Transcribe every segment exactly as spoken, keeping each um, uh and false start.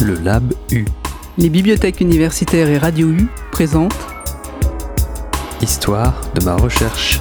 Le Lab U. Les bibliothèques universitaires et Radio U présentent Histoire de ma recherche.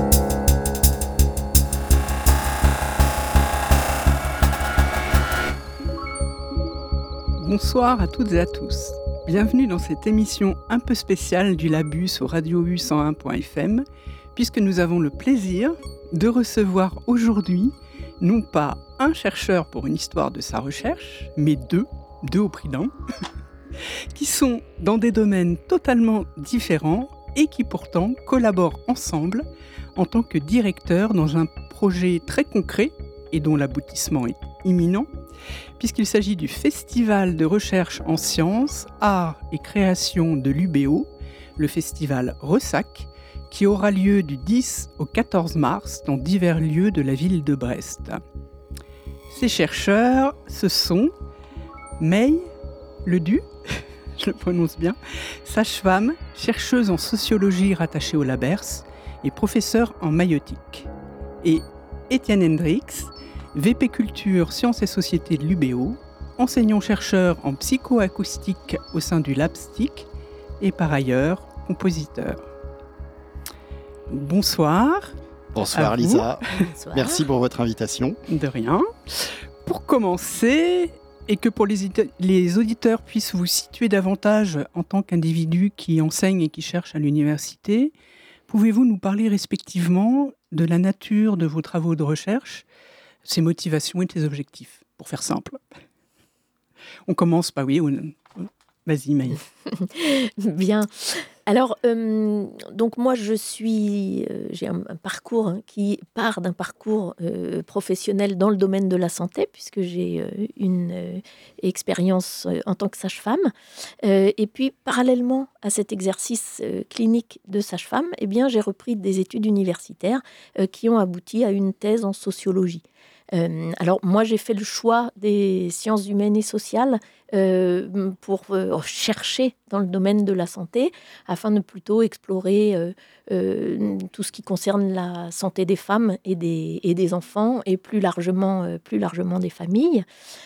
Bonsoir à toutes et à tous. Bienvenue dans cette émission un peu spéciale du Lab U sur Radio U cent un point F M, puisque nous avons le plaisir de recevoir aujourd'hui non pas un chercheur pour une histoire de sa recherche, mais deux, deux au prix d'un, qui sont dans des domaines totalement différents et qui pourtant collaborent ensemble en tant que directeurs dans un projet très concret et dont l'aboutissement est imminent, puisqu'il s'agit du Festival de recherche en sciences, arts et création de l'U B O, le festival Ressac, qui aura lieu du dix au quatorze mars dans divers lieux de la ville de Brest. Ces chercheurs, ce sont May Ledu, je le prononce bien, sage-femme, chercheuse en sociologie rattachée au Labers et professeure en maïeutique, et Étienne Hendrix, V P Culture, Sciences et Sociétés de l'U B O, enseignant-chercheur en psychoacoustique au sein du LabStic et par ailleurs compositeur. Bonsoir. Bonsoir Lisa. Bonsoir. Merci pour votre invitation. De rien. Pour commencer, et que pour les, les auditeurs puissent vous situer davantage en tant qu'individu qui enseigne et qui cherche à l'université, pouvez-vous nous parler respectivement de la nature de vos travaux de recherche, ses motivations et tes objectifs, pour faire simple. On commence, bah oui, on... vas-y Maï. Bien. Alors, euh, donc moi, je suis, euh, j'ai un, un parcours hein, qui part d'un parcours euh, professionnel dans le domaine de la santé, puisque j'ai euh, une euh, expérience euh, en tant que sage-femme. Euh, et puis, parallèlement à cet exercice euh, clinique de sage-femme, eh bien, j'ai repris des études universitaires euh, qui ont abouti à une thèse en sociologie. Euh, alors, moi, j'ai fait le choix des sciences humaines et sociales euh, pour euh, chercher dans le domaine de la santé, afin de plutôt explorer euh, euh, tout ce qui concerne la santé des femmes et des, et des enfants, et plus largement, euh, plus largement des familles.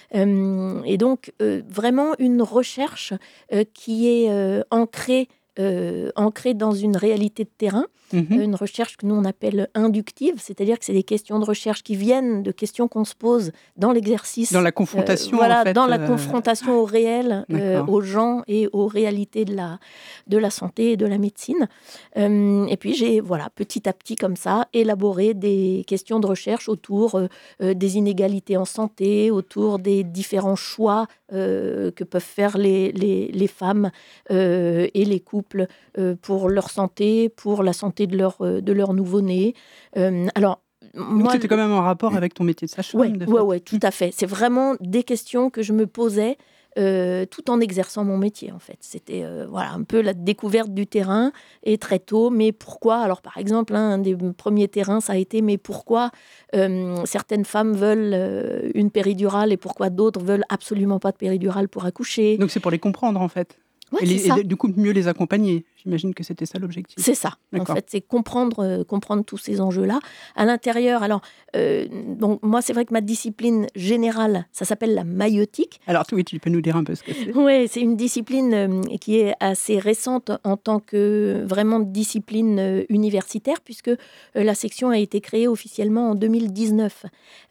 Euh, et donc, euh, vraiment une recherche euh, qui est euh, ancrée Euh, ancrée dans une réalité de terrain, mmh. une recherche que nous on appelle inductive, c'est-à-dire que c'est des questions de recherche qui viennent de questions qu'on se pose dans l'exercice. Dans la confrontation, euh, voilà, en fait. Dans la euh... confrontation au réel, euh, aux gens et aux réalités de la, de la santé et de la médecine. Euh, et puis j'ai, voilà, petit à petit comme ça, élaboré des questions de recherche autour euh, des inégalités en santé, autour des différents choix euh, que peuvent faire les, les, les femmes euh, et les couples Euh, pour leur santé, pour la santé de leur, euh, de leur nouveau-né. Euh, alors, moi, Donc, c'était quand même en rapport avec ton métier de sage-femme. Oui, ouais, ouais, tout à fait. C'est vraiment des questions que je me posais euh, tout en exerçant mon métier, en fait. C'était euh, voilà, un peu la découverte du terrain, et très tôt. Mais pourquoi ? Alors, par exemple, hein, un des premiers terrains, ça a été, mais pourquoi euh, certaines femmes veulent euh, une péridurale et pourquoi d'autres veulent absolument pas de péridurale pour accoucher ? Donc, c'est pour les comprendre, en fait. Ouais, et, les, c'est ça. et du coup, mieux les accompagner. J'imagine que c'était ça l'objectif. C'est ça. D'accord. En fait, c'est comprendre, euh, comprendre tous ces enjeux-là. À l'intérieur, alors, euh, donc, moi, c'est vrai que ma discipline générale, ça s'appelle la maïeutique. Alors, oui, tu peux nous dire un peu ce que c'est ? Oui, c'est une discipline euh, qui est assez récente en tant que vraiment discipline euh, universitaire, puisque euh, la section a été créée officiellement en deux mille dix-neuf.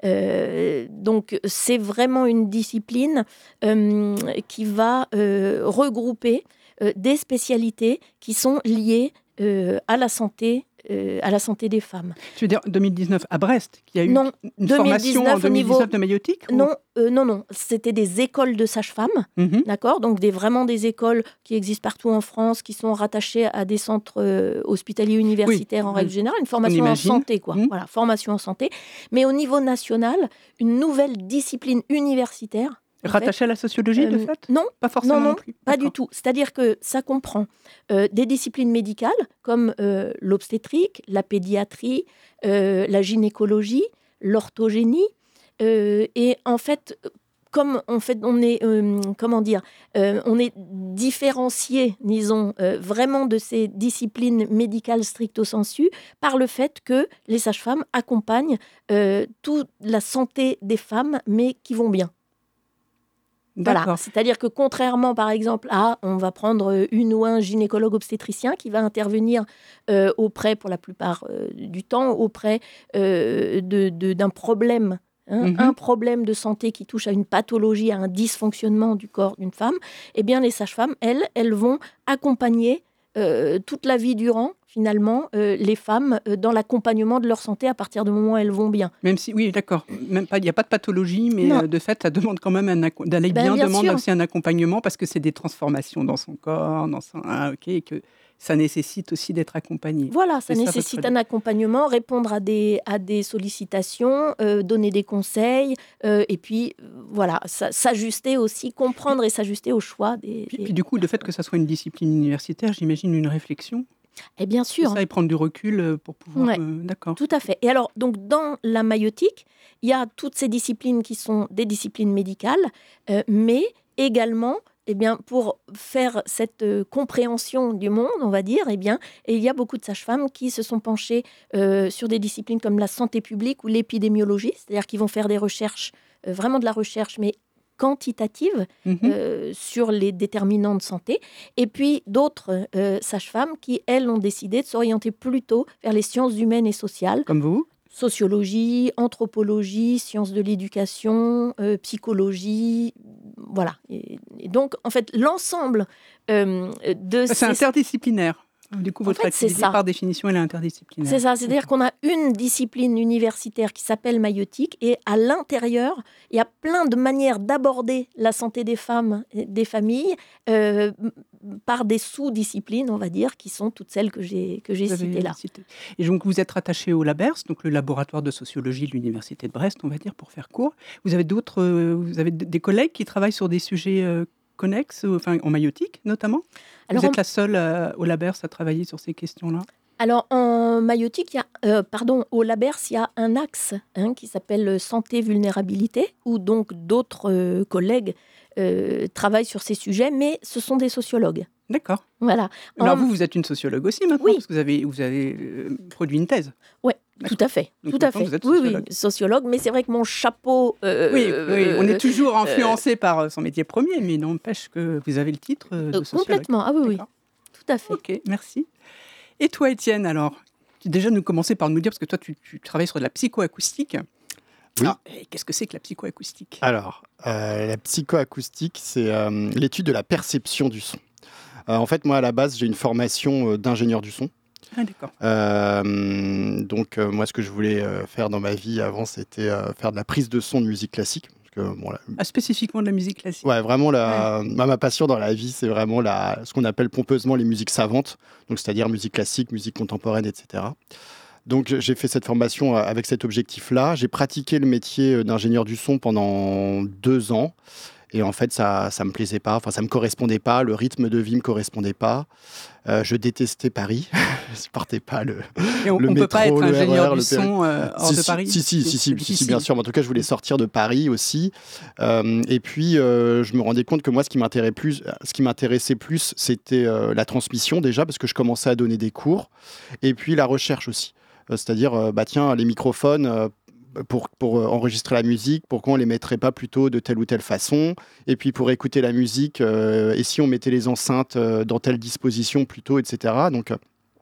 Euh, donc, c'est vraiment une discipline euh, qui va euh, regrouper Euh, des spécialités qui sont liées euh, à la santé, euh, à la santé des femmes. Tu veux dire deux mille dix-neuf à Brest, qui a eu non, une formation en deux mille dix-neuf niveau... de maïeutique ou... Non, euh, non, non. C'était des écoles de sages-femmes, mm-hmm. d'accord. Donc des vraiment des écoles qui existent partout en France, qui sont rattachées à des centres euh, hospitaliers universitaires oui. en règle générale, une formation en santé, quoi. Mm-hmm. Voilà, formation en santé. Mais au niveau national, une nouvelle discipline universitaire. Rattaché à la sociologie, euh, de fait ? Non, pas forcément non, non, non plus. Pas du tout. C'est-à-dire que ça comprend euh, des disciplines médicales comme euh, l'obstétrique, la pédiatrie, euh, la gynécologie, l'orthogénie. Euh, et en fait, comme on, fait, on est, euh, comment dire, euh, on est différencié, disons, euh, vraiment de ces disciplines médicales stricto sensu par le fait que les sages-femmes accompagnent euh, toute la santé des femmes, mais qui vont bien. Voilà, c'est-à-dire que contrairement, par exemple, à, on va prendre une ou un gynécologue obstétricien qui va intervenir euh, auprès, pour la plupart euh, du temps, auprès euh, de, de, d'un problème, hein, mm-hmm. un problème de santé qui touche à une pathologie, à un dysfonctionnement du corps d'une femme, eh bien, les sages-femmes, elles, elles vont accompagner euh, toute la vie durant, finalement, euh, les femmes euh, dans l'accompagnement de leur santé à partir du moment où elles vont bien. Même si, oui, d'accord, même pas, il n'y a pas de pathologie, mais euh, de fait, ça demande quand même un, d'aller ben, bien, bien demande sûr. Aussi un accompagnement parce que c'est des transformations dans son corps, dans son, ah, ok, et que ça nécessite aussi d'être accompagné. Voilà, ça et nécessite ça un accompagnement, répondre à des, à des sollicitations, euh, donner des conseils, euh, et puis euh, voilà, ça, s'ajuster aussi, comprendre et s'ajuster aux choix des. Puis, des... puis du coup, le fait que ça soit une discipline universitaire, j'imagine une réflexion. Et bien sûr. Et ça, et prendre du recul pour pouvoir... Ouais, euh, d'accord. Tout à fait. Et alors, donc, dans la maïeutique, il y a toutes ces disciplines qui sont des disciplines médicales, euh, mais également, eh bien, pour faire cette euh, compréhension du monde, on va dire, eh bien, et il y a beaucoup de sages-femmes qui se sont penchées euh, sur des disciplines comme la santé publique ou l'épidémiologie, c'est-à-dire qu'ils vont faire des recherches, euh, vraiment de la recherche, mais quantitative mmh. euh, sur les déterminants de santé. Et puis d'autres euh, sages-femmes qui, elles, ont décidé de s'orienter plutôt vers les sciences humaines et sociales. Comme vous ? Sociologie, anthropologie, sciences de l'éducation, euh, psychologie, voilà. Et, et donc, en fait, l'ensemble euh, de C'est ces... interdisciplinaire. Du coup, votre en fait, activité, par définition, elle est interdisciplinaire. C'est ça, c'est-à-dire qu'on a une discipline universitaire qui s'appelle maïeutique et à l'intérieur, il y a plein de manières d'aborder la santé des femmes et des familles euh, par des sous-disciplines, on va dire, qui sont toutes celles que j'ai, que j'ai citées là. Cité. Et donc, vous êtes rattaché au LABERS, donc le laboratoire de sociologie de l'Université de Brest, on va dire, pour faire court. Vous avez d'autres, euh, vous avez des collègues qui travaillent sur des sujets euh, connexes, enfin, en maïeutique notamment. Alors, vous êtes on... la seule euh, au LABERS à travailler sur ces questions-là ? Alors, en maïeutique, il y a, euh, pardon, au LABERS, il y a un axe hein, qui s'appelle santé-vulnérabilité, où donc d'autres euh, collègues euh, travaillent sur ces sujets, mais ce sont des sociologues. D'accord. Voilà. Alors en... vous, vous êtes une sociologue aussi maintenant, oui. parce que vous avez, vous avez euh, produit une thèse. Oui, tout à fait. Donc, tout à fait. Vous êtes oui, sociologue. oui, sociologue, mais c'est vrai que mon chapeau... Euh, oui, oui, on est toujours influencé euh, par son métier premier, mais n'empêche que vous avez le titre de sociologue. Complètement, ah oui, oui. Tout à fait. Ok, merci. Et toi, Étienne, alors, déjà nous commencer par nous dire, parce que toi, tu, tu travailles sur de la psychoacoustique. Oui. Alors, qu'est-ce que c'est que la psychoacoustique ? Alors, euh, la psychoacoustique, c'est euh, l'étude de la perception du son. Euh, en fait, moi, à la base, j'ai une formation euh, d'ingénieur du son. Ah, d'accord. Euh, donc, euh, moi, ce que je voulais euh, faire dans ma vie avant, c'était euh, faire de la prise de son de musique classique. Parce que, bon, la... ah, spécifiquement de la musique classique. Ouais, vraiment, la... ouais. Ma, ma passion dans la vie, c'est vraiment la... ce qu'on appelle pompeusement les musiques savantes. Donc, c'est-à-dire musique classique, musique contemporaine, et cetera. Donc, j'ai fait cette formation avec cet objectif-là. J'ai pratiqué le métier d'ingénieur du son pendant deux ans. Et en fait, ça ne me plaisait pas, enfin, ça ne me correspondait pas, le rythme de vie ne me correspondait pas. Euh, je détestais Paris, je ne supportais pas le, Et on, le on métro, peut pas être ingénieur R E R, du son euh, hors si, de Paris si, si, si, si, si, si, bien sûr. Mais en tout cas, je voulais sortir de Paris aussi. Euh, et puis, euh, je me rendais compte que moi, ce qui m'intéressait plus, ce qui m'intéressait plus, c'était euh, la transmission déjà, parce que je commençais à donner des cours. Et puis, la recherche aussi. Euh, c'est-à-dire, euh, bah, tiens, les microphones... Euh, Pour, pour enregistrer la musique, pourquoi on ne les mettrait pas plutôt de telle ou telle façon ? Et puis pour écouter la musique, euh, et si on mettait les enceintes euh, dans telle disposition plutôt, et cetera. Donc, euh,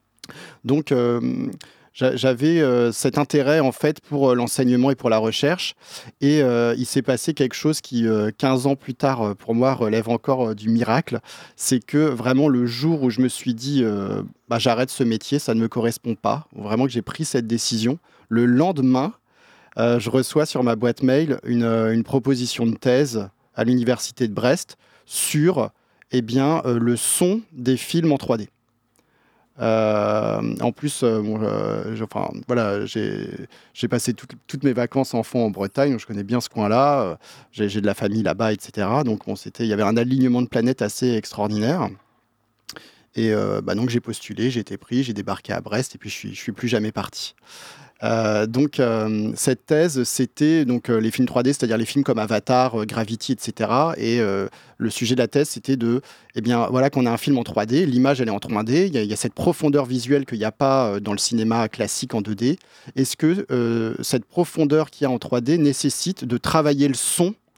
donc euh, j'avais euh, cet intérêt en fait pour euh, l'enseignement et pour la recherche. Et euh, il s'est passé quelque chose qui, euh, quinze ans plus tard, pour moi, relève encore euh, du miracle. C'est que vraiment le jour où je me suis dit euh, bah, j'arrête ce métier, ça ne me correspond pas. Vraiment que j'ai pris cette décision. Le lendemain, Euh, je reçois sur ma boîte mail une, euh, une proposition de thèse à l'Université de Brest sur eh bien, euh, le son des films en trois D. Euh, en plus, euh, bon, euh, je, enfin, voilà, j'ai, j'ai passé tout, toutes mes vacances enfant en Bretagne, donc je connais bien ce coin-là, euh, j'ai, j'ai de la famille là-bas, et cetera. Donc bon, c'était, il y avait un alignement de planètes assez extraordinaire. Et euh, bah, donc j'ai postulé, j'ai été pris, j'ai débarqué à Brest, et puis je suis, je suis plus jamais parti. Euh, donc euh, cette thèse, c'était donc euh, les films trois D, c'est-à-dire les films comme Avatar, euh, Gravity, et cetera. Et euh, le sujet de la thèse, c'était de, eh bien, voilà, qu'on a un film en trois D, l'image elle est en trois D, il y a, il y a cette profondeur visuelle qu'il n'y a pas dans le cinéma classique en deux D. Est-ce que euh, cette profondeur qu'il y a en trois D nécessite de travailler le son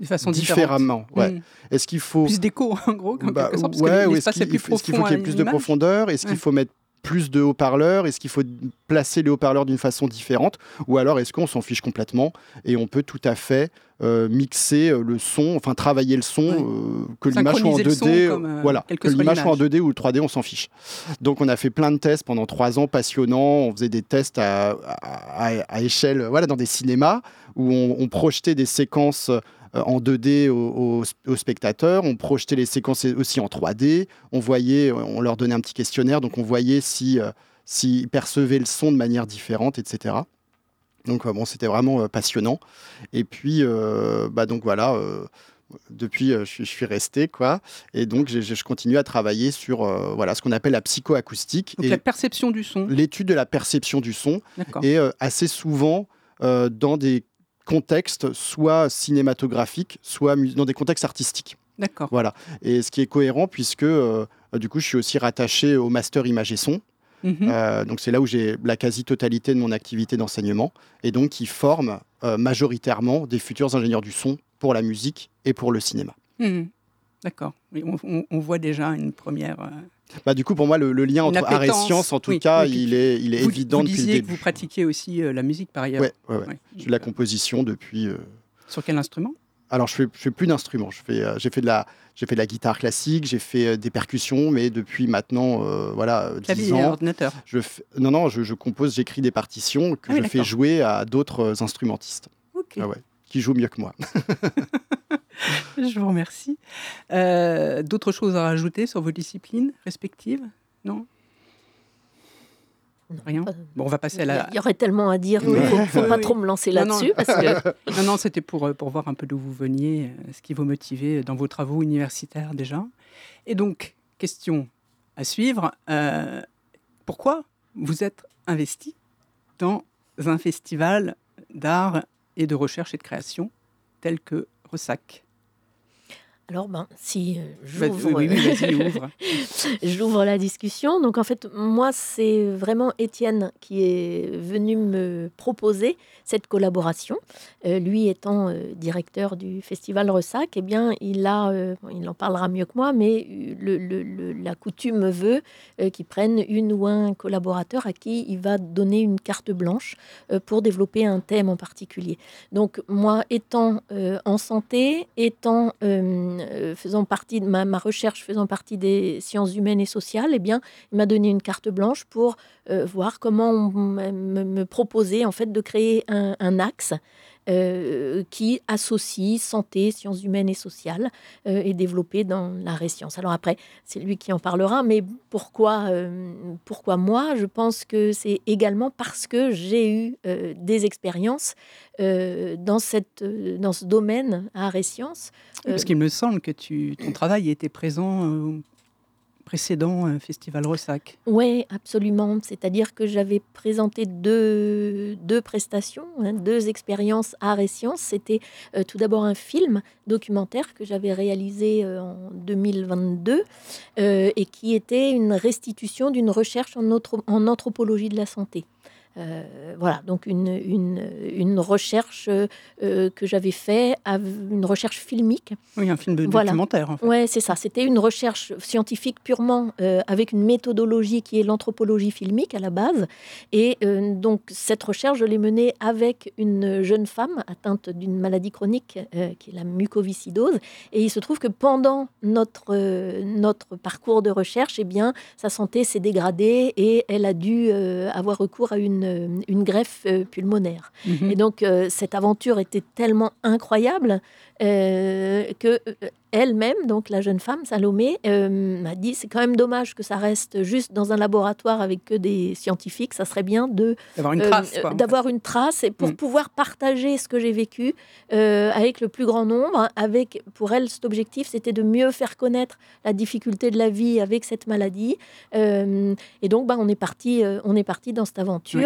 de façon différemment. Ouais. Mmh. Est-ce qu'il faut plus d'écho en gros, en bah, quelque sorte, parce ouais, que l'espace est plus profond. Est-ce qu'il faut qu'il y ait plus de image. profondeur? Est-ce ouais. qu'il faut mettre plus de haut-parleurs? Est-ce qu'il faut placer les haut-parleurs d'une façon différente? Ou alors est-ce qu'on s'en fiche complètement et on peut tout à fait euh, mixer le son, enfin travailler le son, ouais. euh, que l'image soit en deux D, comme, euh, voilà, que l'image soit en deux D ou trois D, on s'en fiche. Donc on a fait plein de tests pendant trois ans passionnants. On faisait des tests à, à, à, à échelle, voilà, dans des cinémas où on, on projetait des séquences en deux D aux, aux, aux spectateurs, on projetait les séquences aussi en trois D, on voyait, on leur donnait un petit questionnaire, donc on voyait si, euh, s'ils percevaient le son de manière différente, et cetera. Donc euh, bon, c'était vraiment euh, passionnant. Et puis, euh, bah donc voilà, euh, depuis, euh, je, suis, je suis resté, quoi. Et donc, j'ai, je continue à travailler sur euh, voilà, ce qu'on appelle la psychoacoustique. Donc et la perception du son. L'étude de la perception du son. D'accord. Et euh, assez souvent, euh, dans des contextes soit cinématographiques, soit dans des contextes artistiques. D'accord. Voilà. Et ce qui est cohérent, puisque euh, du coup, je suis aussi rattaché au master image et son. Mm-hmm. Euh, donc, c'est là où j'ai la quasi-totalité de mon activité d'enseignement. Et donc, qui forme euh, majoritairement des futurs ingénieurs du son pour la musique et pour le cinéma. Mm-hmm. D'accord. Oui, on, on, on voit déjà une première... Euh... Bah, du coup, pour moi, le, le lien entre art et science, en tout oui, cas, oui, il est, il est vous, évident vous depuis le disiez début. Que vous pratiquiez aussi euh, la musique, par ailleurs. Oui, ouais, ouais. ouais. Je fais de la composition depuis... Euh... Sur quel instrument? Alors, je ne fais, fais plus d'instruments. Je fais, euh, j'ai, fait de la, j'ai fait de la guitare classique, j'ai fait euh, des percussions, mais depuis maintenant, euh, voilà, dix ans... ordinateur. Je fais, non, non, je, je compose, j'écris des partitions que ah, oui, je fais jouer à d'autres instrumentistes. Ok. Ah ouais, qui jouent mieux que moi. Je vous remercie. Euh, d'autres choses à rajouter sur vos disciplines respectives? Non? Rien. Bon, on va passer à la... Il y aurait tellement à dire, il ne faut, faut pas trop me lancer là-dessus. Non, parce que... non, non, c'était pour, pour voir un peu d'où vous veniez, ce qui vous motivait dans vos travaux universitaires déjà. Et donc, question à suivre, euh, pourquoi vous êtes investi dans un festival d'art et de recherche et de création tel que Ressac? Alors, ben, si euh, j'ouvre, oui, oui, vas-y, ouvre. j'ouvre la discussion. Donc, en fait, moi, c'est vraiment Étienne qui est venu me proposer cette collaboration. Euh, lui étant euh, directeur du Festival Ressac, eh bien, il a, euh, il en parlera mieux que moi, mais le, le, le, la coutume veut euh, qu'il prenne une ou un collaborateur à qui il va donner une carte blanche euh, pour développer un thème en particulier. Donc, moi, étant euh, en santé, étant... Euh, Euh, faisant partie de ma, ma recherche faisant partie des sciences humaines et sociales, eh bien, il m'a donné une carte blanche pour euh, voir comment on, me, me proposer en fait de créer un, un axe euh, qui associe santé, sciences humaines et sociales euh, et développé dans l'art et sciences. Alors après, c'est lui qui en parlera, mais pourquoi, euh, pourquoi moi? Je pense que c'est également parce que j'ai eu euh, des expériences euh, dans, cette, euh, dans ce domaine, art et sciences. Euh, parce qu'il me semble que tu, ton travail était présent au précédent euh, Festival Ressac. Oui, absolument. C'est-à-dire que j'avais présenté deux, deux prestations, hein, deux expériences art et sciences. C'était euh, tout d'abord un film documentaire que j'avais réalisé euh, en deux mille vingt-deux euh, et qui était une restitution d'une recherche en, autre, en anthropologie de la santé. Euh, voilà, donc une, une, une recherche euh, que j'avais fait, une recherche filmique. Oui, un film de voilà. documentaire. En fait. Oui, c'est ça. C'était une recherche scientifique purement euh, avec une méthodologie qui est l'anthropologie filmique à la base. Et euh, donc, cette recherche, je l'ai menée avec une jeune femme atteinte d'une maladie chronique euh, qui est la mucoviscidose. Et il se trouve que pendant notre, euh, notre parcours de recherche, eh bien, sa santé s'est dégradée et elle a dû euh, avoir recours à une Une, une greffe euh, pulmonaire. Mmh. Et donc, euh, cette aventure était tellement incroyable euh, que euh, elle-même, donc la jeune femme, Salomé, euh, m'a dit c'est quand même dommage que ça reste juste dans un laboratoire avec que des scientifiques. Ça serait bien de, d'avoir une trace. Euh, quoi, d'avoir en fait. une trace et pour mmh. pouvoir partager ce que j'ai vécu euh, avec le plus grand nombre. Avec, pour elle, cet objectif, c'était de mieux faire connaître la difficulté de la vie avec cette maladie. Euh, et donc, bah, on est parti, euh, on est parti dans cette aventure.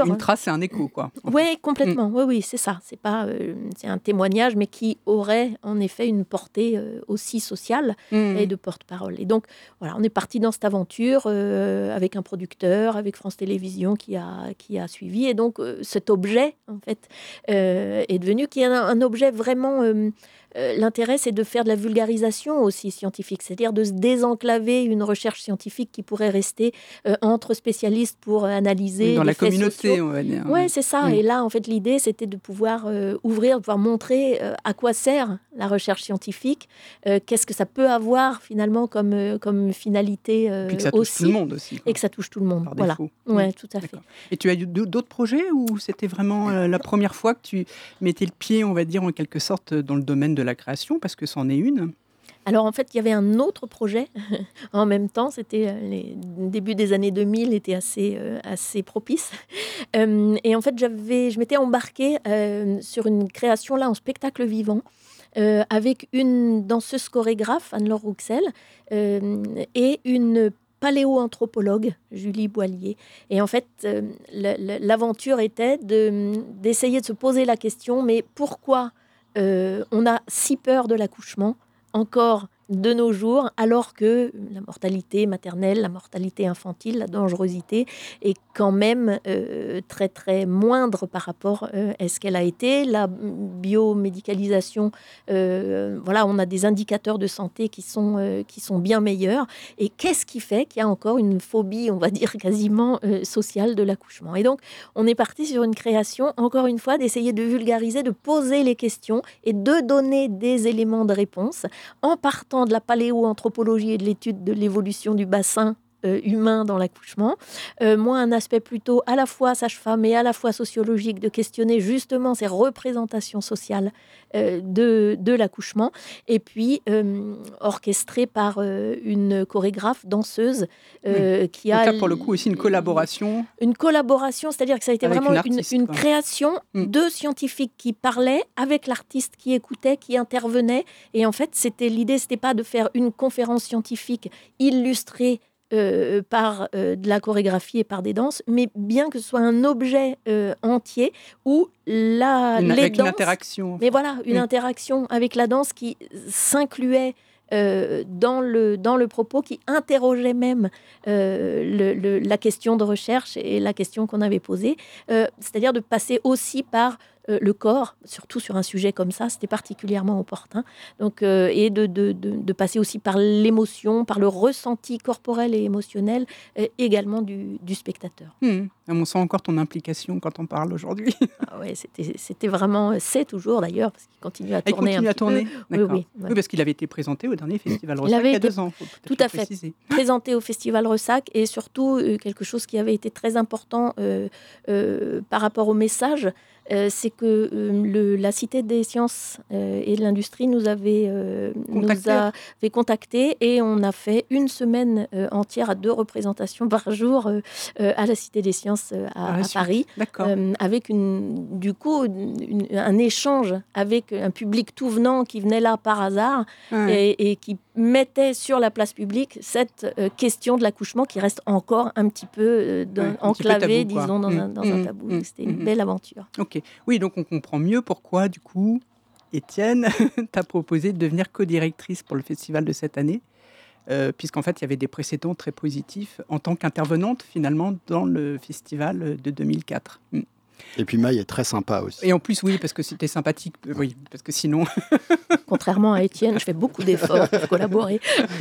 d'ailleurs... Une trace, c'est un écho, quoi. Oui, complètement. Mm. Oui, oui, c'est ça. C'est pas, euh, c'est un témoignage, mais qui aurait en effet une portée euh, aussi sociale mm. et de porte-parole. Et donc, voilà, on est parti dans cette aventure euh, avec un producteur, avec France Télévisions qui a, qui a suivi. Et donc, euh, cet objet, en fait, euh, est devenu qui est un, un objet vraiment... Euh, Euh, l'intérêt, c'est de faire de la vulgarisation aussi scientifique, c'est-à-dire de se désenclaver une recherche scientifique qui pourrait rester euh, entre spécialistes pour analyser oui, dans les la faits communauté, sociaux. on va dire. Ouais, c'est ça. Oui. Et là, en fait, l'idée, c'était de pouvoir euh, ouvrir, de pouvoir montrer euh, à quoi sert la recherche scientifique, euh, qu'est-ce que ça peut avoir finalement comme, euh, comme finalité euh, et que ça touche aussi, tout le monde aussi. Quoi. Et que ça touche tout le monde. Par voilà. défaut. Ouais, mmh. tout à fait. Et tu as eu d'autres projets ou c'était vraiment euh, la première fois que tu mettais le pied, on va dire, en quelque sorte, dans le domaine de la création, parce que c'en est une? Alors en fait, il y avait un autre projet en même temps. C'était les débuts des années deux mille, était assez euh, assez propice. Euh, et en fait, j'avais, je m'étais embarquée euh, sur une création là en spectacle vivant euh, avec une danseuse chorégraphe, Anne-Laure Rouxel, euh, et une paléoanthropologue, Julie Boillier. Et en fait, euh, l'aventure était de, d'essayer de se poser la question, mais pourquoi euh, on a si peur de l'accouchement encore de nos jours, alors que la mortalité maternelle, la mortalité infantile, la dangerosité est quand même euh, très très moindre par rapport euh, à ce qu'elle a été. La biomédicalisation, euh, voilà, on a des indicateurs de santé qui sont, euh, qui sont bien meilleurs. Et qu'est-ce qui fait qu'il y a encore une phobie, on va dire quasiment euh, sociale de l'accouchement? Et donc, on est parti sur une création, encore une fois, d'essayer de vulgariser, de poser les questions et de donner des éléments de réponse en partant de la paléoanthropologie et de l'étude de l'évolution du bassin euh, humain dans l'accouchement. Euh, moi, un aspect plutôt à la fois sage-femme et à la fois sociologique, de questionner justement ces représentations sociales euh, de, de l'accouchement. Et puis, euh, orchestré par euh, une chorégraphe, danseuse, euh, oui. qui Donc a... là, pour le coup, aussi une collaboration. Une collaboration, c'est-à-dire que ça a été avec vraiment une, artiste, une, une création mm. de scientifiques qui parlaient avec l'artiste qui écoutait, qui intervenait. Et en fait, c'était, l'idée, c'était pas de faire une conférence scientifique illustrée Euh, par euh, de la chorégraphie et par des danses, mais bien que ce soit un objet euh, entier où la, une, les avec danses... une interaction. Mais voilà, une oui. interaction avec la danse qui s'incluait euh, dans, le, dans le propos, qui interrogeait même euh, le, le, la question de recherche et la question qu'on avait posée. Euh, c'est-à-dire de passer aussi par Euh, le corps, surtout sur un sujet comme ça, c'était particulièrement opportun. Donc, euh, et de, de, de, de passer aussi par l'émotion, par le ressenti corporel et émotionnel euh, également du, du spectateur. Mmh. On sent encore ton implication quand on parle aujourd'hui. Ah ouais, c'était, c'était vraiment, c'est toujours d'ailleurs, parce qu'il continue à tourner. Il continue un à tourner. Peu. Oui, oui, ouais. oui, parce qu'il avait été présenté au dernier Festival Ressac il, il y a deux ans. Faut tout à fait. Préciser. Présenté au Festival Ressac, et surtout euh, quelque chose qui avait été très important euh, euh, par rapport au message. Euh, c'est que euh, le, la Cité des sciences euh, et de l'industrie nous avait, euh, nous avait contacté, et on a fait une semaine euh, entière à deux représentations par jour euh, euh, à la Cité des sciences euh, à, à Paris, euh, avec une, du coup une, un échange avec un public tout venant qui venait là par hasard ouais. et, et qui mettait sur la place publique cette euh, question de l'accouchement qui reste encore un petit peu euh, dans, ouais, enclavée, disons, dans, mmh. un, dans mmh. un tabou. Mmh. C'était une mmh. belle aventure. Ok. Oui, donc on comprend mieux pourquoi, du coup, Étienne t'a proposé de devenir co-directrice pour le festival de cette année, euh, puisqu'en fait, il y avait des précédents très positifs en tant qu'intervenante, finalement, dans le festival de deux mille quatre. Mm. Et puis Maï est très sympa aussi. Et en plus, oui, parce que c'était sympathique. Euh, oui, parce que sinon... Contrairement à Étienne, je fais beaucoup d'efforts pour collaborer.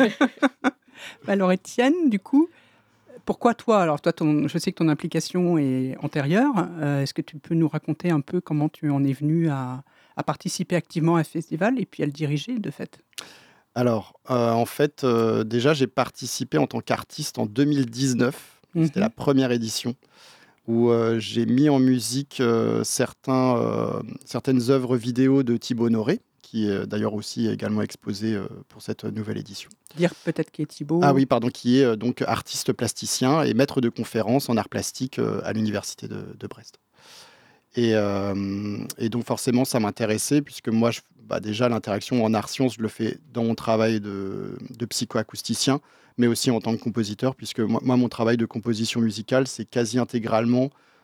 Alors, Étienne, du coup... Pourquoi toi? Alors toi, ton, je sais que ton implication est antérieure. Euh, est-ce que tu peux nous raconter un peu comment tu en es venu à, à participer activement à ce festival et puis à le diriger, de fait? Alors, euh, en fait, euh, déjà, j'ai participé en tant qu'artiste en deux mille dix-neuf. Mm-hmm. C'était la première édition où euh, j'ai mis en musique euh, certains, euh, certaines œuvres vidéo de Thibaut Honoré, qui est d'ailleurs aussi également exposé euh, pour cette nouvelle édition. Dire peut-être qui est Thibaut. Ah oui, pardon, qui est euh, donc artiste plasticien et maître de conférences en art plastique euh, à l'université de, de Brest. Et, euh, et donc forcément, ça m'intéressait, puisque moi, je, bah déjà, l'interaction en art-sciences, je le fais dans mon travail de, de psychoacousticien, mais aussi en tant que compositeur, puisque moi, moi, mon travail de composition musicale, c'est quasi intégralement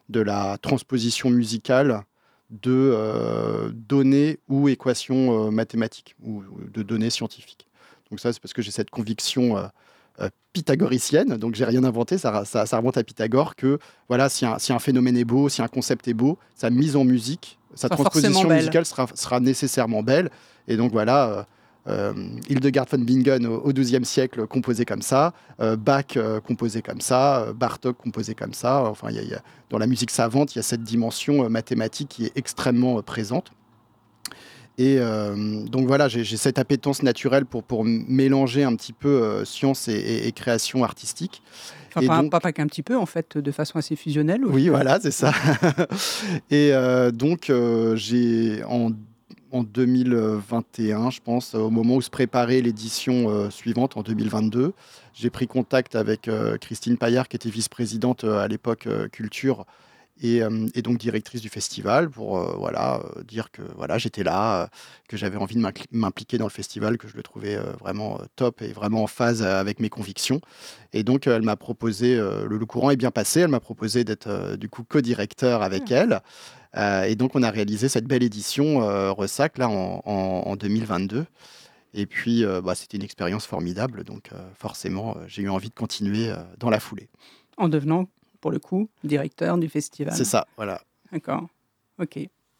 de la transposition musicale de euh, données ou équations euh, mathématiques ou, ou de données scientifiques. Donc ça, c'est parce que j'ai cette conviction euh, euh, pythagoricienne, donc j'ai rien inventé, ça, ça, ça remonte à Pythagore, que voilà, si un, si un phénomène est beau, si un concept est beau, sa mise en musique, sa Sera transposition forcément belle. musicale sera, sera nécessairement belle. Et donc voilà, euh, euh, Hildegard von Bingen au, au douzième siècle composait comme ça, euh, Bach euh, composait comme ça, euh, Bartók composait comme ça. Enfin, y a, y a, dans la musique savante, il y a cette dimension euh, mathématique qui est extrêmement euh, présente. Et euh, donc voilà, j'ai, j'ai cette appétence naturelle pour, pour mélanger un petit peu euh, science et, et, et création artistique. Enfin, et pas, donc, pas, pas qu'un petit peu, en fait, de façon assez fusionnelle. Oui, voilà, c'est ça. Et euh, donc, euh, j'ai en, en deux mille vingt et un, je pense, au moment où se préparait l'édition euh, suivante, en deux mille vingt-deux, j'ai pris contact avec euh, Christine Paillard, qui était vice-présidente euh, à l'époque euh, Culture, et, euh, et donc directrice du festival, pour euh, voilà, euh, dire que voilà, j'étais là, euh, que j'avais envie de m'impliquer dans le festival, que je le trouvais euh, vraiment euh, top et vraiment en phase euh, avec mes convictions. Et donc, euh, elle m'a proposé, euh, le, le courant est bien passé, elle m'a proposé d'être euh, du coup co-directeur avec mmh. elle. Euh, et donc, on a réalisé cette belle édition euh, Ressac là, en, en, en deux mille vingt-deux. Et puis, euh, bah, c'était une expérience formidable. Donc, euh, forcément, euh, j'ai eu envie de continuer euh, dans la foulée. En devenant, pour le coup, directeur du festival. C'est ça, voilà. D'accord, ok.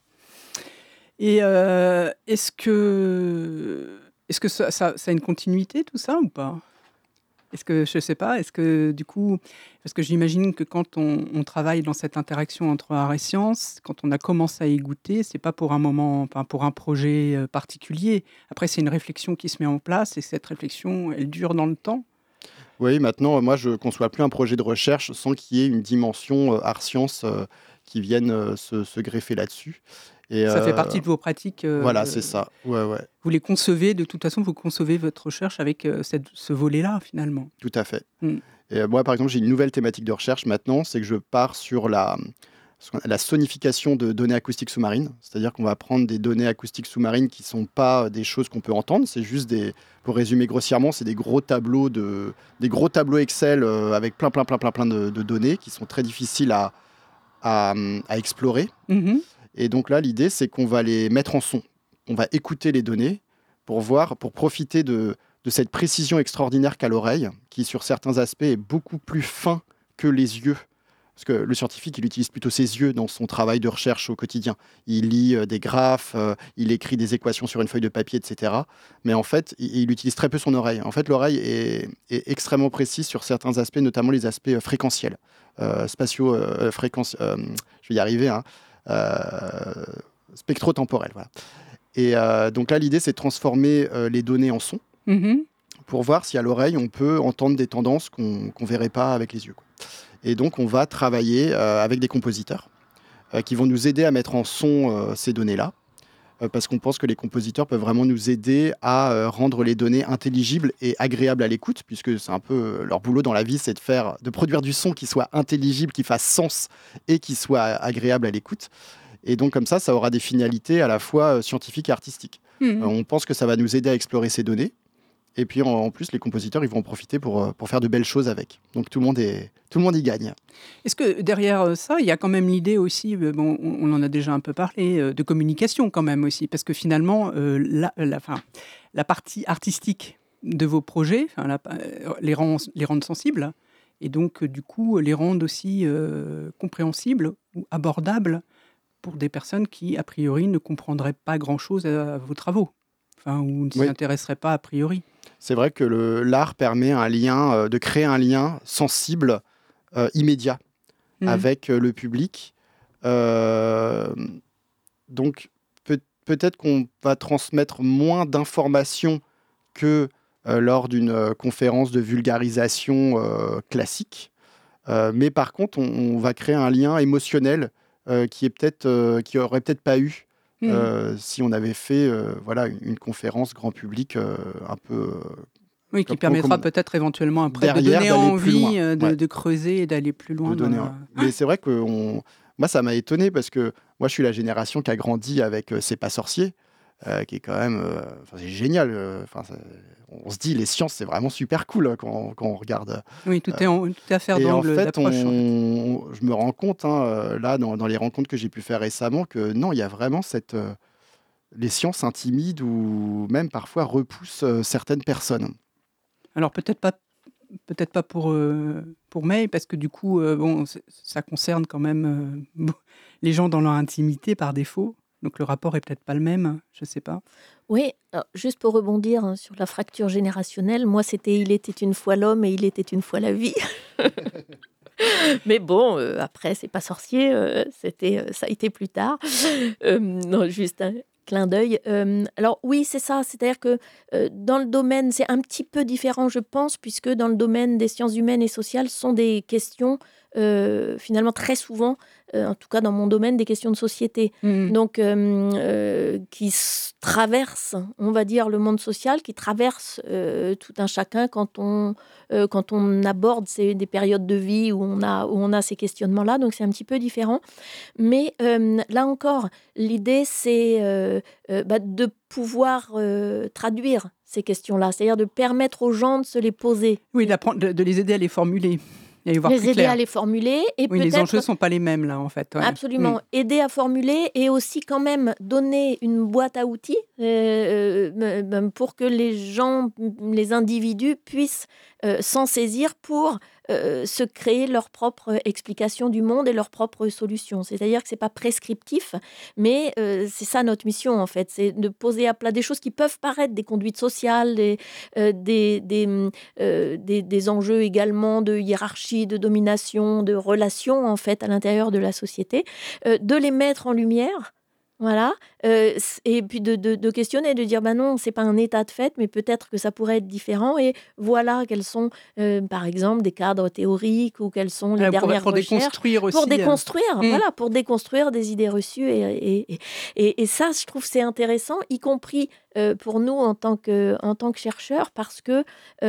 Et euh, est-ce que, est-ce que ça, ça, ça a une continuité, tout ça, ou pas ? Est-ce que, je ne sais pas, est-ce que du coup, parce que j'imagine que quand on, on travaille dans cette interaction entre art et science, quand on a commencé à y goûter, ce n'est pas pour un moment, enfin pour un projet particulier. Après, c'est une réflexion qui se met en place et cette réflexion, elle dure dans le temps. Oui, maintenant, moi, je ne conçois plus un projet de recherche sans qu'il y ait une dimension euh, art-science euh, qui vienne euh, se, se greffer là-dessus. Et ça euh, fait partie de vos pratiques. Euh, voilà, c'est ça. Ouais, ouais. Vous les concevez, de toute façon, vous concevez votre recherche avec euh, cette, ce volet-là, finalement. Tout à fait. Mm. Et euh, moi, par exemple, j'ai une nouvelle thématique de recherche maintenant, c'est que je pars sur la, la sonification de données acoustiques sous-marines. C'est-à-dire qu'on va prendre des données acoustiques sous-marines qui ne sont pas des choses qu'on peut entendre. C'est juste des, pour résumer grossièrement, c'est des gros tableaux, de, des gros tableaux Excel euh, avec plein, plein, plein, plein, plein de, de données qui sont très difficiles à, à, à explorer. Mm-hmm. Et donc là, l'idée, c'est qu'on va les mettre en son. On va écouter les données pour voir, pour profiter de, de cette précision extraordinaire qu'a l'oreille, qui sur certains aspects est beaucoup plus fin que les yeux. Parce que le scientifique, il utilise plutôt ses yeux dans son travail de recherche au quotidien. Il lit euh, des graphes, euh, il écrit des équations sur une feuille de papier, et cetera. Mais en fait, il, il utilise très peu son oreille. En fait, l'oreille est, est extrêmement précise sur certains aspects, notamment les aspects euh, fréquentiels, euh, spatio, euh, fréquence, euh, je vais y arriver, hein, euh, spectro-temporel. Voilà. Et euh, donc là, l'idée, c'est de transformer euh, les données en son mmh. pour voir si à l'oreille, on peut entendre des tendances qu'on qu'on verrait pas avec les yeux, quoi. Et donc, on va travailler euh, avec des compositeurs euh, qui vont nous aider à mettre en son euh, ces données-là, euh, parce qu'on pense que les compositeurs peuvent vraiment nous aider à euh, rendre les données intelligibles et agréables à l'écoute, puisque c'est un peu euh, leur boulot dans la vie, c'est de faire, de produire du son qui soit intelligible, qui fasse sens et qui soit agréable à l'écoute. Et donc, comme ça, ça aura des finalités à la fois euh, scientifiques et artistiques. Mmh. Euh, on pense que ça va nous aider à explorer ces données. Et puis, en, en plus, les compositeurs, ils vont en profiter pour, pour faire de belles choses avec. Donc, tout le monde, est, tout le monde y gagne. Est-ce que derrière ça, il y a quand même l'idée aussi, bon, on en a déjà un peu parlé, de communication quand même aussi, parce que finalement, euh, la, la, fin, la partie artistique de vos projets, la, les, rend, les rendent sensibles, et donc, du coup, les rendent aussi euh, compréhensibles ou abordables pour des personnes qui, a priori, ne comprendraient pas grand-chose à, à vos travaux, enfin, ou ne s'y oui. intéresseraient pas a priori. C'est vrai que le, l'art permet un lien, euh, de créer un lien sensible, euh, immédiat, mmh. avec euh, le public. Euh, donc, peut, peut-être qu'on va transmettre moins d'informations que euh, lors d'une euh, conférence de vulgarisation euh, classique. Euh, mais par contre, on, on va créer un lien émotionnel euh, qui est peut-être, euh, qui aurait peut-être pas eu Mmh. Euh, si on avait fait euh, voilà, une, une conférence grand public euh, un peu... Euh, oui, qui permettra comme, peut-être éventuellement après derrière, de donner envie de, ouais. de creuser et d'aller plus loin. Donner, la... Mais ah. c'est vrai que on... moi, ça m'a étonné parce que moi, je suis la génération qui a grandi avec euh, C'est pas sorcier. euh, qui est quand même, euh, enfin, c'est génial. euh, Enfin, ça- on se dit, les sciences, c'est vraiment super cool euh, quand, quand on regarde. Oui, tout est, en, tout est affaire Et en d'angle, fait, d'approche. en fait. on- je me rends compte, hein, euh, là, dans, dans les rencontres que j'ai pu faire récemment, que non, il y a vraiment cette. euh, les sciences intimident ou même parfois repoussent euh, certaines personnes. Alors peut-être pas, peut-être pas pour, euh, pour May, parce que du coup, euh, bon, c'est- ça concerne quand même euh, bon, les gens dans leur intimité par défaut. Donc le rapport est peut-être pas le même, je sais pas. Oui, alors, juste pour rebondir hein, sur la fracture générationnelle, moi c'était Il était une fois l'homme et Il était une fois la vie. Mais bon, euh, après, c'est pas sorcier, euh, c'était, euh, ça a été plus tard. Euh, non, juste un clin d'œil. Euh, alors oui, c'est ça, c'est-à-dire que euh, dans le domaine, c'est un petit peu différent, je pense, puisque dans le domaine des sciences humaines et sociales, ce sont des questions, euh, finalement, très souvent, euh, en tout cas dans mon domaine, des questions de société. Mhm. Donc, euh, euh, qui s- traversent, on va dire, le monde social, qui traversent euh, tout un chacun quand on, euh, quand on aborde ces, des périodes de vie où on a, où on a ces questionnements-là. Donc, c'est un petit peu différent. Mais euh, là encore, l'idée, c'est euh, euh, bah, de pouvoir euh, traduire ces questions-là, c'est-à-dire de permettre aux gens de se les poser, Oui, d'apprendre- de, de les aider à les formuler et à y voir les plus aider clair. à les formuler et Oui, les peut-être enjeux sont pas les mêmes là, en fait. Ouais. absolument Mm. aider à formuler et aussi quand même donner une boîte à outils euh, euh, euh, pour que les gens, les individus puissent euh, s'en saisir pour euh, se créer leur propre explication du monde et leur propre solution. C'est-à-dire que c'est pas prescriptif, mais euh, c'est ça notre mission en fait, c'est de poser à plat des choses qui peuvent paraître des conduites sociales, des, euh, des, des, euh, des, des enjeux également de hiérarchie, de domination, de relations en fait à l'intérieur de la société, euh, de les mettre en lumière. Voilà, euh, c- et puis de, de, de questionner, de dire, ben non, c'est pas un état de fait, mais peut-être que ça pourrait être différent. Et voilà quels sont, euh, par exemple, des cadres théoriques ou quelles sont les Voilà, pour, dernières pour recherches déconstruire aussi. pour euh, déconstruire, Mm. voilà, pour déconstruire des idées reçues. Et, et, et, et- et ça, je trouve, c'est intéressant, y compris euh, pour nous en tant que, en tant que chercheurs, parce que,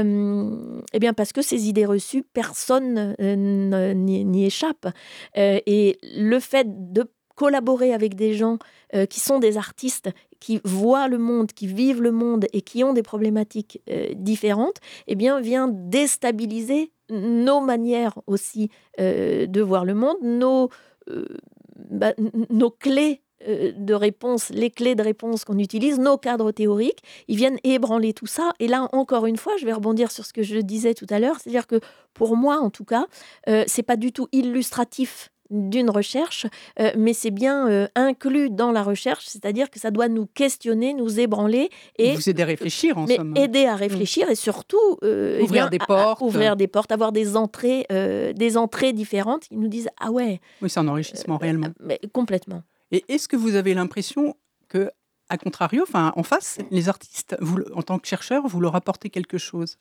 euh, eh bien, parce que ces idées reçues, personne euh, n- n'y n'y échappe. Euh, et le fait de collaborer avec des gens euh, qui sont des artistes, qui voient le monde, qui vivent le monde et qui ont des problématiques euh, différentes, eh bien, vient déstabiliser nos manières aussi euh, de voir le monde, nos, euh, bah, n- nos clés euh, de réponse, les clés de réponse qu'on utilise, nos cadres théoriques, ils viennent ébranler tout ça. Et là, encore une fois, je vais rebondir sur ce que je disais tout à l'heure, c'est-à-dire que pour moi, en tout cas, euh, c'est pas du tout illustratif d'une recherche, euh, mais c'est bien euh, inclus dans la recherche, c'est-à-dire que ça doit nous questionner, nous ébranler et Vous aider à réfléchir, en mais somme. aider à réfléchir et surtout euh, eh Ouvrir bien, des à- à portes. ouvrir des portes, avoir des entrées, euh, des entrées différentes qui nous disent ah ouais, Oui, c'est un enrichissement réellement. mais complètement. Et est-ce que vous avez l'impression que, à contrario, enfin, en face, les artistes, vous, le- en tant que chercheurs, vous leur apportez quelque chose?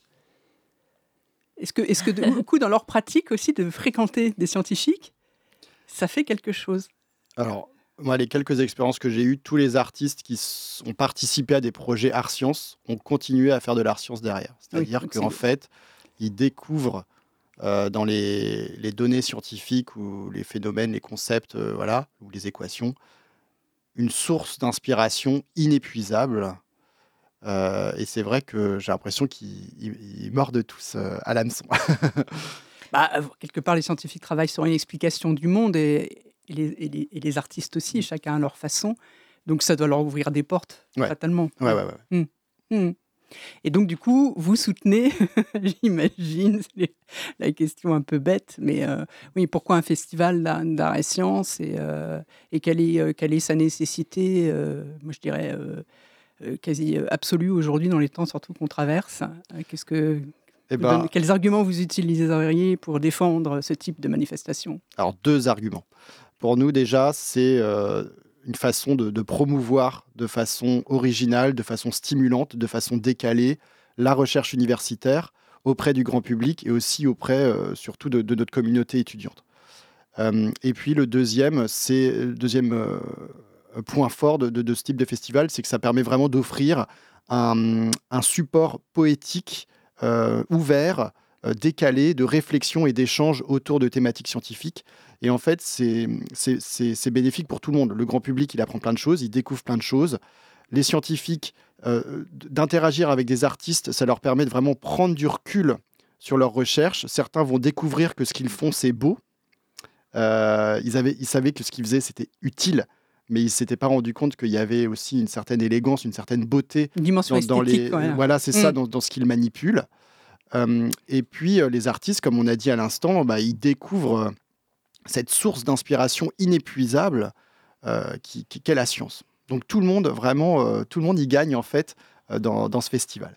Est-ce que, est-ce que de, du coup, dans leur pratique aussi, de fréquenter des scientifiques, ça fait quelque chose? Alors, moi, les quelques expériences que j'ai eues, tous les artistes qui s- ont participé à des projets art science ont continué à faire de l'art science derrière. C'est-à-dire Oui, donc qu'en c'est- fait, ils découvrent euh, dans les, les données scientifiques ou les phénomènes, les concepts, euh, voilà, ou les équations, une source d'inspiration inépuisable. Euh, et c'est vrai que j'ai l'impression qu'ils ils- ils mordent tous euh, à l'hameçon. Bah, euh, quelque part, les scientifiques travaillent sur une explication du monde et, et les, et les- et les artistes aussi, chacun à leur façon. Donc, ça doit leur ouvrir des portes, Ouais. fatalement. Ouais, ouais, ouais. Hmm. Et donc, du coup, vous soutenez, j'imagine, c'est la question un peu bête, mais euh, oui, pourquoi un festival d'art d'art et sciences et, euh, et quelle, est, euh, quelle est sa nécessité, euh, moi je dirais, euh, euh, quasi euh, absolue aujourd'hui dans les temps surtout qu'on traverse. Euh, Qu'est-ce que, Eh vous ben, donnez- quels arguments vous utiliseriez pour défendre ce type de manifestation? alors, deux arguments. Pour nous, déjà, c'est euh, une façon de, de promouvoir de façon originale, de façon stimulante, de façon décalée, la recherche universitaire auprès du grand public et aussi auprès, euh, surtout, de, de notre communauté étudiante. Euh, et puis, le deuxième, c'est le deuxième euh, point fort de, de- de ce type de festival, c'est que ça permet vraiment d'offrir un, un support poétique euh, ouvert, euh, décalé, de réflexion et d'échange autour de thématiques scientifiques. Et en fait, c'est c'est- c'est- c'est bénéfique pour tout le monde. Le grand public, il apprend plein de choses, il découvre plein de choses. les scientifiques, euh, d'interagir avec des artistes, ça leur permet de vraiment prendre du recul sur leurs recherches. Certains vont découvrir que ce qu'ils font, c'est beau. Euh, ils, avaient, ils savaient que ce qu'ils faisaient, c'était utile, mais ils ne s'étaient pas rendu compte qu'il y avait aussi une certaine élégance, une certaine beauté. Une dimension dans, dans esthétique, les, quand même. Voilà, c'est Mm. ça, dans, dans ce qu'ils manipulent. Euh, et puis, euh, les artistes, comme on a dit à l'instant, bah, ils découvrent euh, cette source d'inspiration inépuisable euh, qui, qui, qu'est la science. Donc, tout le monde, vraiment, euh, tout le monde y gagne, en fait, euh, dans, dans ce festival.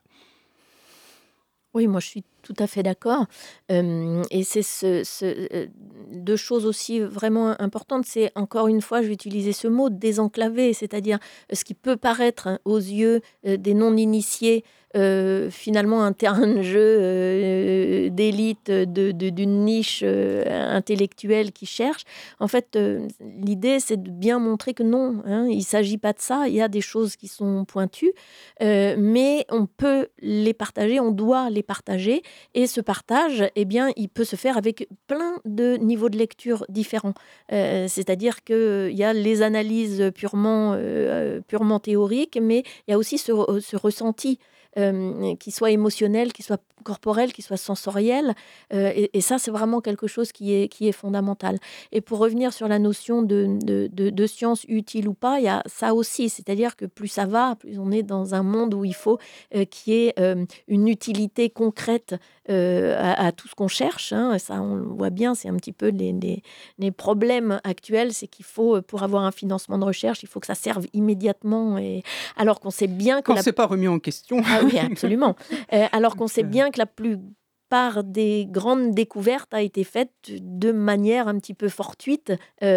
Oui, moi je suis tout à fait d'accord. Euh, et c'est ce, ce, euh, deux choses aussi vraiment importantes. C'est encore une fois, je vais utiliser ce mot, désenclaver, c'est-à-dire euh, ce qui peut paraître hein, aux yeux euh, des non-initiés, euh, finalement un terrain de jeu euh, d'élite, de, de, d'une niche euh, intellectuelle qui cherche. En fait, euh, l'idée, c'est de bien montrer que non, hein, il ne s'agit pas de ça. Il y a des choses qui sont pointues, euh, mais on peut les partager, on doit les partager. Et ce partage, eh bien, il peut se faire avec plein de niveaux de lecture différents. Euh, c'est-à-dire qu'il y a les analyses purement, euh, purement théoriques, mais il y a aussi ce, ce ressenti, euh, qui soit émotionnel, qui soit corporel, qui soit sensoriel. Euh, et, et ça, c'est vraiment quelque chose qui est, qui est fondamental. Et pour revenir sur la notion de, de, de, de science utile ou pas, il y a ça aussi. C'est-à-dire que plus ça va, plus on est dans un monde où il faut euh, qu'il y ait euh, une utilité concrète euh, à, à tout ce qu'on cherche. Hein. Ça, on le voit bien, c'est un petit peu les, les, les problèmes actuels. C'est qu'il faut, pour avoir un financement de recherche, il faut que ça serve immédiatement. Et... Alors qu'on sait bien que... Quand la... c'est pas remis en question. Ah oui, absolument. euh, alors qu'on sait bien que la plupart des grandes découvertes a été faite de manière un petit peu fortuite.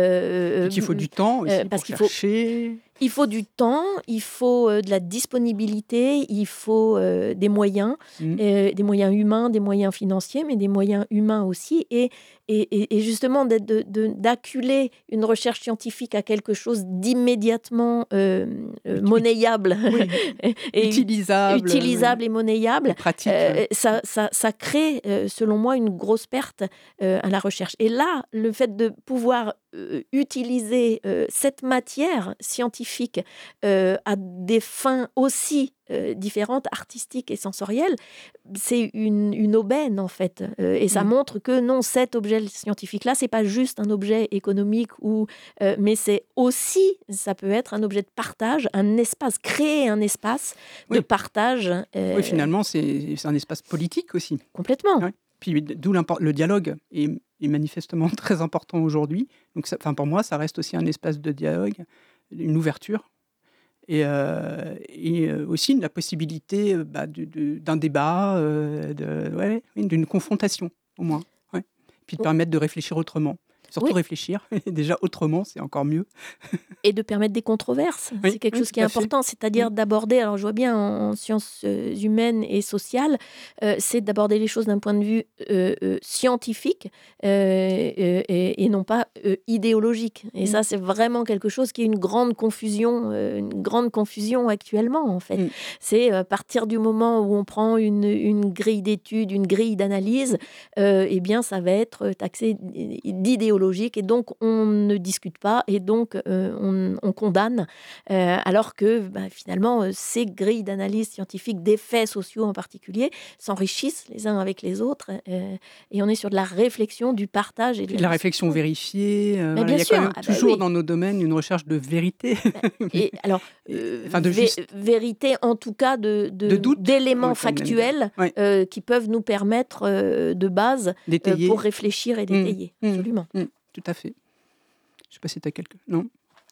Euh, il faut du temps aussi euh, parce pour qu'il chercher. Faut... Il faut du temps, il faut euh, de la disponibilité, il faut euh, des moyens, mmh. euh, des moyens humains, des moyens financiers, mais des moyens humains aussi. Et, et, et justement, de, de, de, d'acculer une recherche scientifique à quelque chose d'immédiatement euh, euh, monnayable, oui. et utilisable, utilisable oui. et monnayable, et pratique, euh, ouais. ça, ça, ça crée, euh, selon moi, une grosse perte euh, à la recherche. Et là, le fait de pouvoir euh, utiliser euh, cette matière scientifique Euh, à des fins aussi euh, différentes, artistiques et sensorielles, c'est une, une aubaine en fait. Euh, et ça mmh. montre que non, cet objet scientifique-là, c'est pas juste un objet économique, ou, euh, mais c'est aussi, ça peut être un objet de partage, un espace, créer un espace oui. de partage. Euh... Oui, finalement, c'est, c'est un espace politique aussi. Complètement. Ouais. Puis d'où le dialogue est, est manifestement très important aujourd'hui. Donc, ça, pour moi, ça reste aussi un espace de dialogue, une ouverture et, euh, et aussi la possibilité bah, de, de, d'un débat, euh, de, ouais, d'une confrontation au moins, ouais. Puis de permettre de réfléchir autrement. Surtout oui. réfléchir, déjà autrement, c'est encore mieux. Et de permettre des controverses, oui, c'est quelque oui, chose qui est important, fait. c'est-à-dire oui. d'aborder, alors je vois bien en, en sciences humaines et sociales, euh, c'est d'aborder les choses d'un point de vue euh, euh, scientifique euh, euh, et, et non pas euh, idéologique. Et mm. ça, c'est vraiment quelque chose qui est une grande confusion, euh, une grande confusion actuellement, en fait. Mm. C'est à partir du moment où on prend une, une grille d'études, une grille d'analyse, euh, eh bien, ça va être taxé d'idéologie. Et donc on ne discute pas et donc euh, on, on condamne euh, alors que bah, finalement euh, ces grilles d'analyse scientifique des faits sociaux en particulier s'enrichissent les uns avec les autres euh, et on est sur de la réflexion, du partage et de, de la, la réflexion vérifiée. Euh, Mais voilà, bien il y a sûr, quand même ah, toujours bah, oui. dans nos domaines une recherche de vérité. Et alors euh, enfin, de vé- juste... vérité en tout cas de, de, de doute, d'éléments ouais, factuels ouais. euh, qui peuvent nous permettre euh, de base euh, pour réfléchir et d'étayer. Mmh, absolument. Mmh, tout à fait. Je ne sais pas si tu as quelque... Non.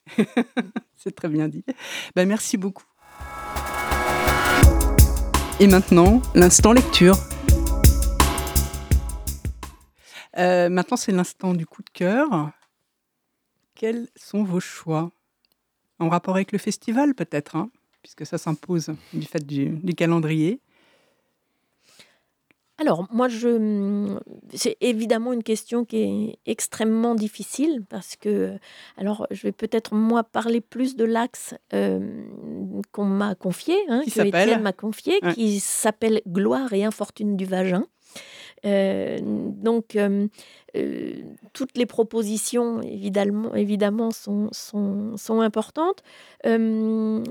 C'est très bien dit. Ben, merci beaucoup. Et maintenant, l'instant lecture. Euh, maintenant, c'est l'instant du coup de cœur. Quels sont vos choix ? En rapport avec le festival, peut-être, hein, puisque ça s'impose du fait du, du calendrier. Alors, moi, je... c'est évidemment une question qui est extrêmement difficile parce que, alors, je vais peut-être, moi, parler plus de l'axe euh, qu'on m'a confié, hein, qui que Étienne m'a confié, ouais. qui s'appelle « Gloire et infortune du vagin ». Euh, donc, euh, euh, toutes les propositions, évidemment, évidemment sont, sont, sont importantes. Euh,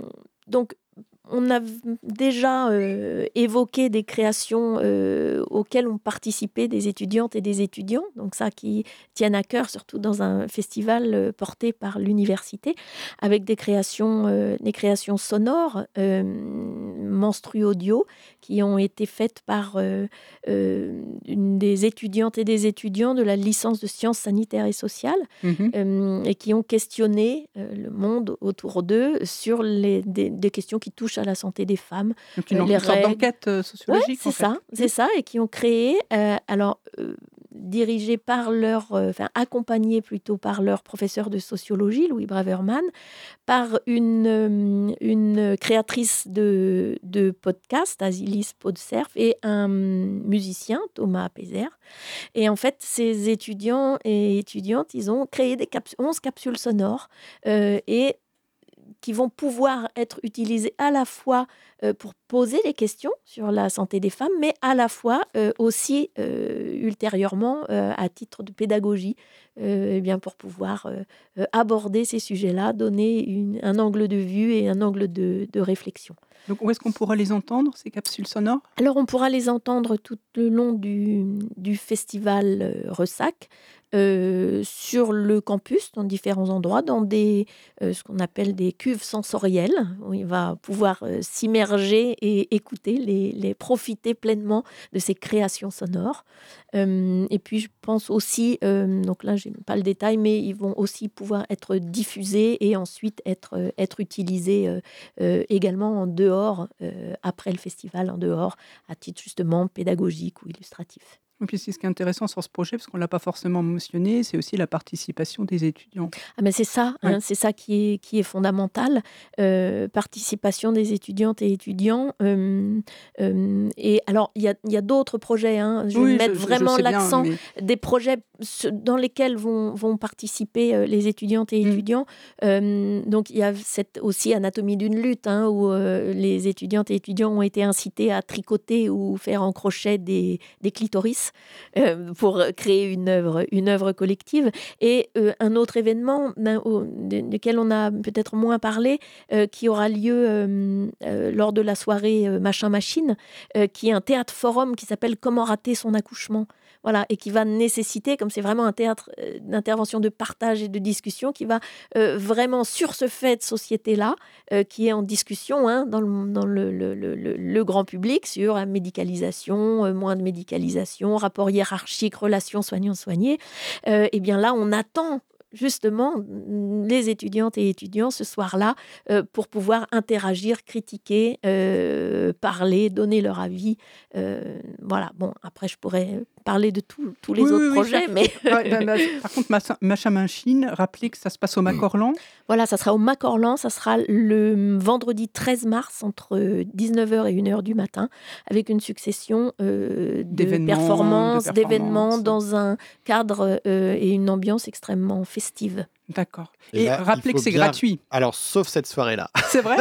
donc, on a déjà euh, évoqué des créations euh, auxquelles ont participé des étudiantes et des étudiants, donc ça qui tiennent à cœur, surtout dans un festival euh, porté par l'université, avec des créations, euh, des créations sonores, euh, menstrues audio, qui ont été faites par euh, euh, une des étudiantes et des étudiants de la licence de sciences sanitaires et sociales, Mhm. euh, et qui ont questionné euh, le monde autour d'eux sur les, des, des questions qui touchent à la santé des femmes. Donc une, Euh, les une sorte règles. d'enquête euh, Ouais, sociologique, c'est en fait. ça, c'est ça, et qui ont créé, euh, alors euh, dirigés par leur, euh, enfin accompagnés plutôt par leur professeur de sociologie, Louis Braverman, par une, euh, une créatrice de, de podcast, Azilis Podserf, et un musicien, Thomas Pézer. Et en fait, ces étudiants et étudiantes, ils ont créé des caps- onze capsules sonores euh, et qui vont pouvoir être utilisées à la fois euh, pour poser des questions sur la santé des femmes, mais à la fois euh, aussi euh, ultérieurement euh, à titre de pédagogie, euh, eh bien pour pouvoir euh, euh, aborder ces sujets-là, donner une- un angle de vue et un angle de, de réflexion. Donc où est-ce qu'on pourra les entendre, ces capsules sonores? Alors, on pourra les entendre tout le long du, du festival euh, Ressac, euh, sur le campus, dans différents endroits, dans des, euh, ce qu'on appelle des cuves sensorielles, où il va pouvoir euh, s'immerger et écouter, les, les profiter pleinement de ces créations sonores. Euh, et puis, je pense aussi, euh, donc là, je n'ai pas le détail, mais ils vont aussi pouvoir être diffusés et ensuite être, euh, être utilisés euh, euh, également en dehors, euh, après le festival, en dehors, à titre justement pédagogique ou illustratif. Et puis, c'est ce qui est intéressant sur ce projet, parce qu'on ne l'a pas forcément mentionné, c'est aussi la participation des étudiants. Ah mais c'est ça, hein, Ouais. c'est ça qui est, qui est fondamental. Euh, participation des étudiantes et étudiants. euh, euh, et alors, il y a, il y a d'autres projets. Hein, je vais Oui, mettre je- je- je vraiment sais bien, l'accent, mais- des projets ce- dans lesquels vont, vont participer euh, les étudiantes et Mm. étudiants. Euh, donc, il y a cette aussi anatomie d'une lutte, hein, où euh, les étudiantes et étudiants ont été incités à tricoter ou faire en crochet des, des clitoris euh, pour créer une œuvre, une œuvre collective. Et euh, un autre événement d'un- au- de- duquel on a peut-être moins parlé, euh, qui aura lieu euh, euh, lors de la soirée euh, Machin Machine, euh, qui est un théâtre forum qui s'appelle Comment rater son accouchement. Voilà, et qui va nécessiter, comme c'est vraiment un théâtre euh, d'intervention, de partage et de discussion, qui va euh, vraiment sur ce fait de société-là, euh, qui est en discussion hein, dans, le, dans le, le- le- le- le grand public, sur la médicalisation, euh, moins de médicalisation, rapport hiérarchique, relations soignants-soignés. Euh, et bien là, on attend justement les étudiantes et étudiants ce soir-là euh, pour pouvoir interagir, critiquer, euh, parler, donner leur avis. Euh, voilà, bon, après je pourrais parler de tout- tous les Oui, autres oui, oui, projets, ça- mais Ouais, ben, ben, par contre, Macha- Machin Machine, rappelez que ça se passe au Macorlan. voilà, ça sera au Macorlan, ça sera le vendredi treize mars entre dix-neuf heures et une heure du matin, avec une succession euh, de D'événements, performances, de d'événements performances. dans un cadre euh, et une ambiance extrêmement festive. D'accord. Et Et là, il rappelez faut que c'est bien- gratuit. Alors, sauf cette soirée-là. C'est vrai?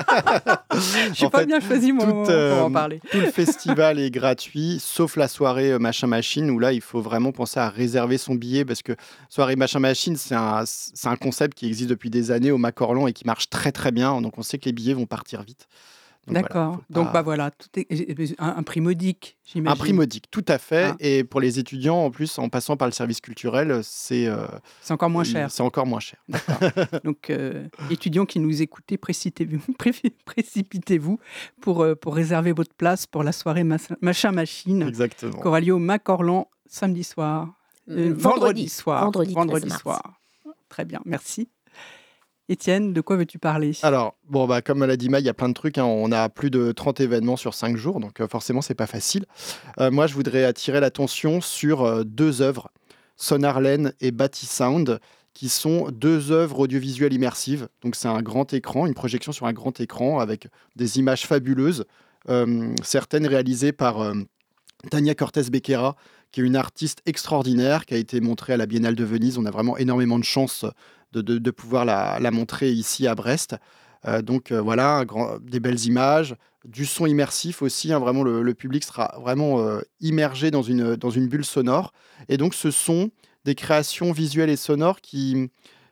Je n'ai En pas fait, bien choisi mon tout, moment euh, pour en parler. tout le festival est gratuit, sauf la soirée euh, Machin Machine, où là, il faut vraiment penser à réserver son billet, parce que soirée Machin Machine, c'est un, c'est un concept qui existe depuis des années au Macorlan et qui marche très très bien, donc on sait que les billets vont partir vite. Donc voilà, D'accord. faut Donc, pas- bah voilà, tout est, un, un prix modique, j'imagine. Un prix modique, tout à fait. Ah. Et pour les étudiants, en plus, en passant par le service culturel, c'est euh, C'est encore moins cher. C'est encore moins cher. Donc, euh, étudiants qui nous écoutez, précipitez-vous, pré- précipitez-vous pour, euh, pour réserver votre place pour la soirée Mas- Machin Machine, Exactement. qui aura lieu au Macorlan samedi soir. Euh, vendredi soir. Vendredi treize mars. soir. Très bien, merci. Étienne, de quoi veux-tu parler? Alors, bon, bah, comme l'a dit Maï, il y a plein de trucs. Hein. On a plus de trente événements sur cinq jours, donc euh, forcément, c'est pas facile. Euh, moi, je voudrais attirer l'attention sur euh, deux œuvres, Sonarlen et Batisound, qui sont deux œuvres audiovisuelles immersives. Donc, c'est un grand écran, une projection sur un grand écran avec des images fabuleuses, euh, certaines réalisées par euh, Tania Cortés Becerra, qui est une artiste extraordinaire, qui a été montrée à la Biennale de Venise. On a vraiment énormément de chance de, de, de pouvoir la, la montrer ici à Brest. Euh, donc euh, voilà, un grand, des belles images, du son immersif aussi. Hein, vraiment, le, le public sera vraiment euh, immergé dans une, dans une bulle sonore. Et donc, ce sont des créations visuelles et sonores qui,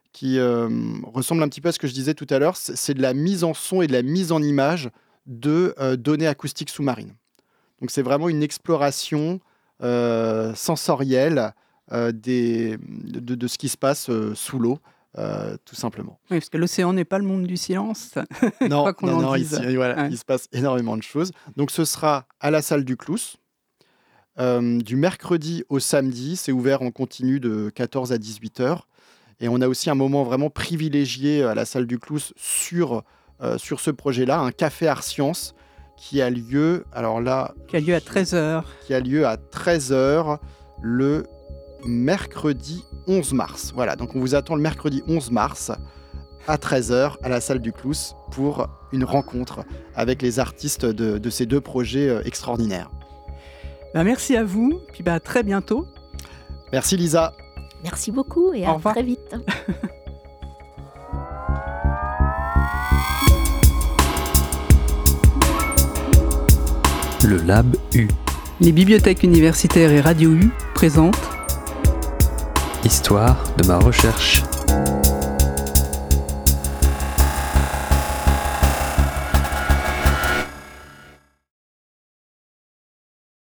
qui euh, ressemble un petit peu à ce que je disais tout à l'heure. C'est, c'est de la mise en son et de la mise en image de euh, données acoustiques sous-marines. Donc c'est vraiment une exploration euh, sensorielle euh, des, de, de ce qui se passe euh, sous l'eau, euh, tout simplement. Oui, parce que l'océan n'est pas le monde du silence. Non, Quoi qu'on non, en non, dise. ici, voilà, Ouais. il se passe énormément de choses. Donc ce sera à la salle du Clous, euh, du mercredi au samedi. C'est ouvert en continu de quatorze à dix-huit heures. Et on a aussi un moment vraiment privilégié à la salle du Clous sur, euh, sur ce projet-là, un café Art Science qui a lieu, alors là, Qui a lieu à treize heures. qui a lieu à treize heures le mercredi onze mars. Voilà, donc on vous attend le mercredi onze mars à treize heures à la salle du Clous pour une rencontre avec les artistes de, de ces deux projets euh, extraordinaires. Ben, merci à vous, puis ben, à très bientôt. Merci Lisa. Merci beaucoup et Au à revoir. très vite. Le Lab U. Les bibliothèques universitaires et Radio U présentent Histoire de ma recherche.